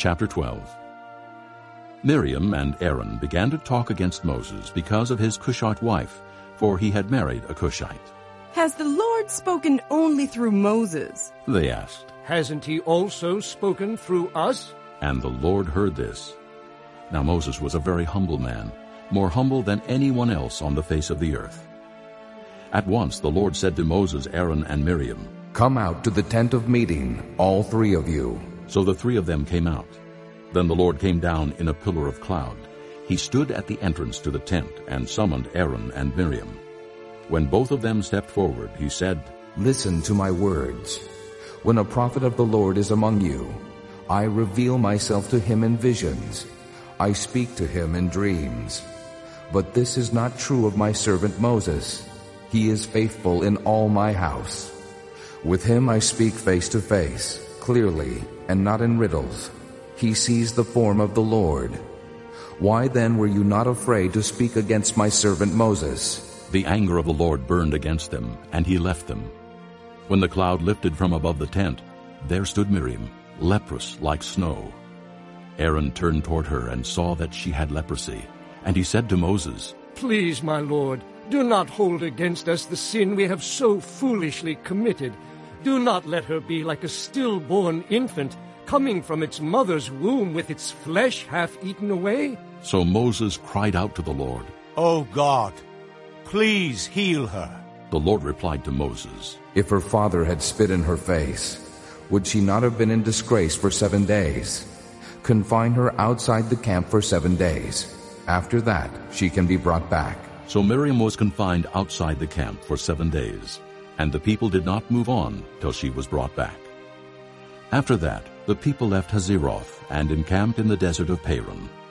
Chapter 12. Miriam and Aaron began to talk against Moses because of his Cushite wife, for he had married a Cushite. "Has the Lord spoken only through Moses?" They asked. "Hasn't he also spoken through us?" And the Lord heard this. Now Moses was a very humble man, more humble than anyone else on the face of the earth. At once the Lord said to Moses, Aaron, and Miriam, "Come out to the tent of meeting, all three of you." So the three of them came out. Then the Lord came down in a pillar of cloud. He stood at the entrance to the tent and summoned Aaron and Miriam. When both of them stepped forward, he said, "Listen to my words. When a prophet of the Lord is among you, I reveal myself to him in visions. I speak to him in dreams. But this is not true of my servant Moses. He is faithful in all my house. With him I speak face to face, clearly, and not in riddles. He sees the form of the Lord. Why then were you not afraid to speak against my servant Moses?" The anger of the Lord burned against them, and he left them. When the cloud lifted from above the tent, there stood Miriam, leprous like snow. Aaron turned toward her and saw that she had leprosy, and he said to Moses, "Please, my Lord, do not hold against us the sin we have so foolishly committed. Do not let her be like a stillborn infant, coming from its mother's womb with its flesh half eaten away." So Moses cried out to the Lord. "O God, please heal her." The Lord replied to Moses, If her father had spit in her face, would she not have been in disgrace for 7 days? Confine her outside the camp for 7 days. After that, she can be brought back. So Miriam was confined outside the camp for 7 days, and the people did not move on till she was brought back. After that, the people left Hazeroth and encamped in the desert of Paran.